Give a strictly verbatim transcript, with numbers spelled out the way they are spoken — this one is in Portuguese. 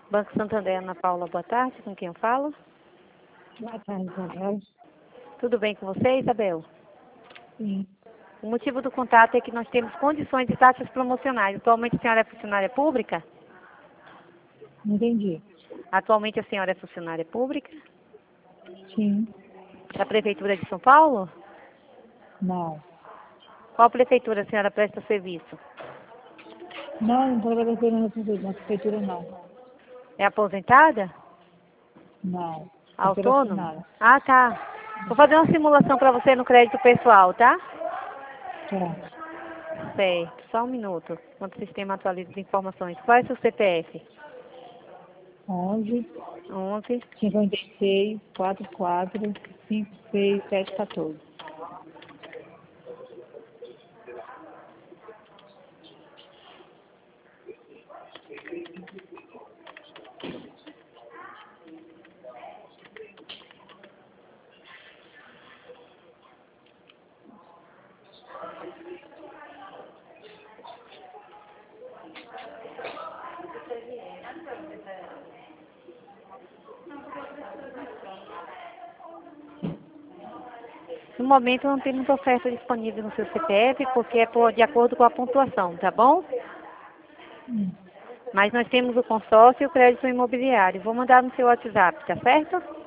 Banco Santander, Ana Paula, boa tarde. Com quem eu falo? Boa tarde, Isabel. Tudo bem com você, Isabel? Sim. O motivo do contato é que nós temos condições de taxas promocionais. Atualmente a senhora é funcionária pública? Entendi. Atualmente a senhora é funcionária pública? Sim. Da Prefeitura de São Paulo? Não. Qual prefeitura a senhora presta serviço? Não, não estou trabalhando na prefeitura, na prefeitura, não. É aposentada? Não. Carteira Autônoma? assinada. Ah, tá. Vou fazer uma simulação para você no crédito pessoal, tá? Tá. Certo. Só um minuto, enquanto o sistema atualiza as informações. Qual é o seu C P F? onze, onze. cinquenta e seis, quarenta e quatro, cinquenta e seis, sete, quatorze. No momento não temos oferta disponível no seu C P F, porque é por, de acordo com a pontuação, tá bom? Hum. Mas nós temos o consórcio e o crédito imobiliário. Vou mandar no seu WhatsApp, tá certo?